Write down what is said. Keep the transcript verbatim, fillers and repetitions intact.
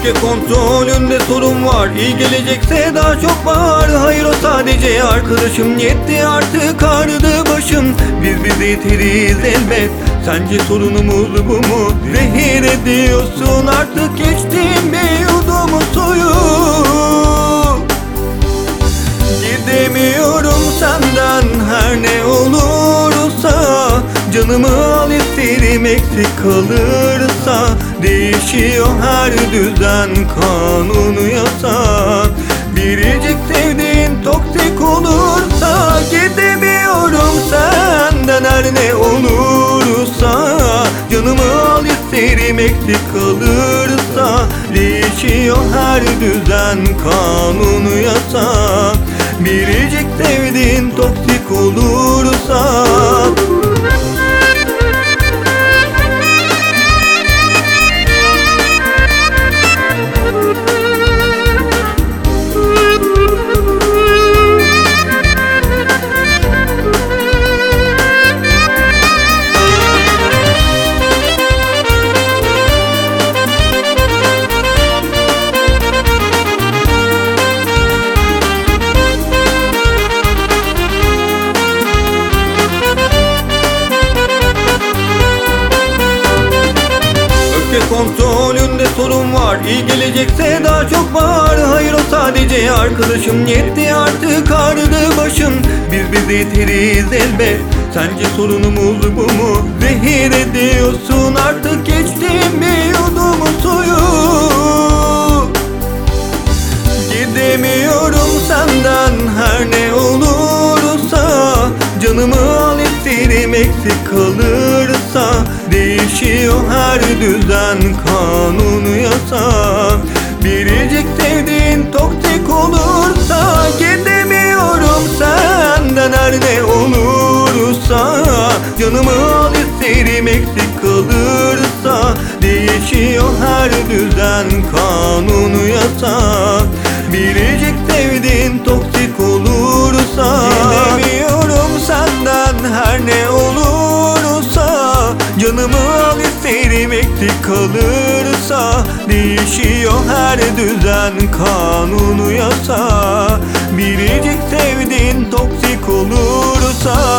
Öfke kontrolünde sorun var. İyi gelecekse daha çok var. Hayır, o sadece arkadaşım. Yetti artık, ağrıdı başım. Biz bizi yiteriz elbet. Sence sorunumuz bu mu? Zehir ediyorsun artık, geçtim bir yudum suyu. Gidemiyorum senden her ne olursa. Canımı al isterim, eksik kalırsa. Değişiyor her düzen, kanunu yasak. Biricik sevdiğin toksik olursa. Gidemiyorum senden her ne olursa. Canımı al isterim, eksik kalırsa. Değişiyor her düzen, kanunu yasak. Biricik sevdiğin toksik olursa. Kontrolünde sorun var. İyi gelecekse daha çok var. Hayır, o sadece arkadaşım. Yetti artık, ağrıdı başım. Biz bizi yiteriz elbet. Sence sorunumuz bu mu? Zehir ediyorsun artık, geçtim bir yudum suyu. Gidemiyorum senden her ne olursa. Canımı al isterim, eksik kalırsa. Değişiyor her düzen, kanunu yasak. Biricik sevdiğin toksik olursa. Gidemiyorum senden her ne olursa. Canımı al isterim, eksik kalırsa. Değişiyor her düzen, kanunu yasak. Biricik sevdiğin toksik olursa. Gidemiyorum senden her ne olursa. Canımı al isterim, eksik kalırsa. Değişiyor her düzen, kanunu yasak. Biricik sevdiğin toksik olursa.